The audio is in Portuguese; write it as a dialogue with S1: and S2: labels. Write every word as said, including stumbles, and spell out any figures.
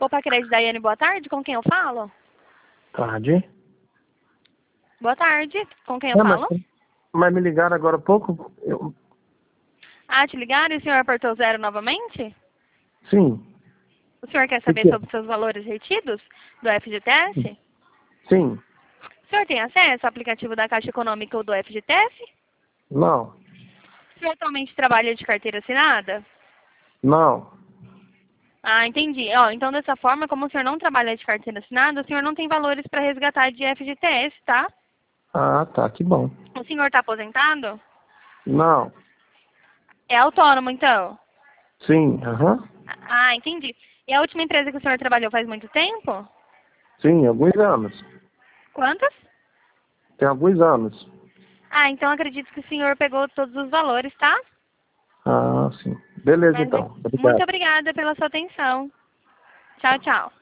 S1: Opa, Crédito Daiane, boa tarde. Com quem eu falo?
S2: Tarde.
S1: Boa tarde. Com quem eu
S2: É,
S1: falo?
S2: mas, mas me ligaram agora há pouco? Eu,
S1: Ah, te ligaram e o senhor apertou zero novamente?
S2: sim.
S1: O senhor quer
S2: O
S1: saber
S2: que é?
S1: sobre os seus valores retidos do F G T S?
S2: Sim.
S1: O senhor tem acesso ao aplicativo da Caixa Econômica ou do F G T S?
S2: Não.
S1: O senhor atualmente trabalha de carteira assinada?
S2: Não.
S1: Ah, entendi. Ó, então, dessa forma, como o senhor não trabalha de carteira assinada, o senhor não tem valores para resgatar de F G T S, tá?
S2: Ah, tá, que bom.
S1: O senhor está aposentado?
S2: Não.
S1: É autônomo, então?
S2: Sim, aham.
S1: Ah, entendi. E a última empresa que o senhor trabalhou faz muito tempo?
S2: Sim, alguns anos.
S1: Quantos?
S2: Tem alguns anos.
S1: Ah, então acredito que o senhor pegou todos os valores, tá?
S2: Ah, sim. Beleza,
S1: Mas
S2: então.
S1: muito
S2: Obrigado.
S1: obrigada pela sua atenção. Tchau, tchau.